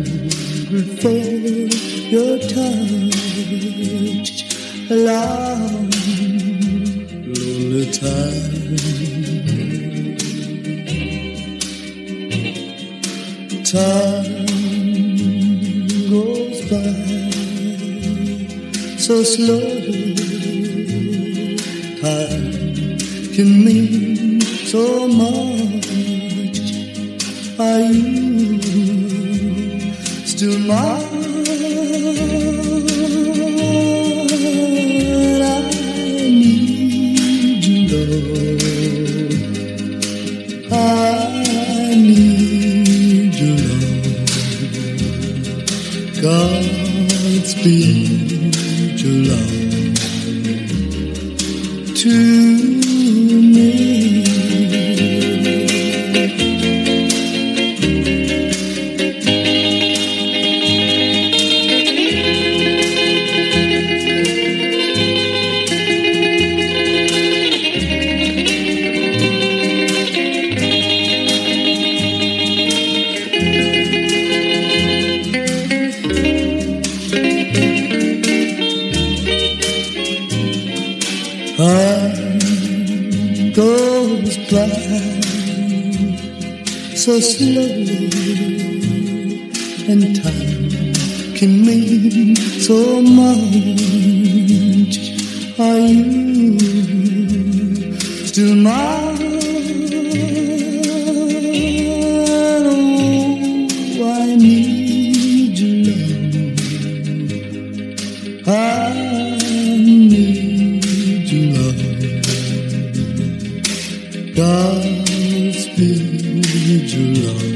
for your touch, a long, lonely time. Time goes by so slowly. Time can mean so much. Are you still mine? I need you, Lord. I need you, Lord. Godspeed your love to me. Time goes by so slowly, and time can mean so much. Are you still mine? Oh, I need you, love. I need you, love. Godspeed your love